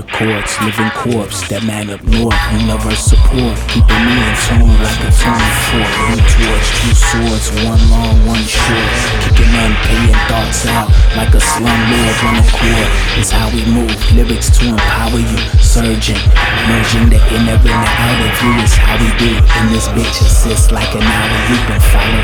chords, living corpse, that man up north, universe support, keeping me in tune like a tone fork. One torch, two swords, one long, one short, kicking unpaying thoughts out like a slumlord on a chord. It's how we move, lyrics to empower you, surging, merging the inner and the outer view is how we do. And this bitch assists like an hour, you can follow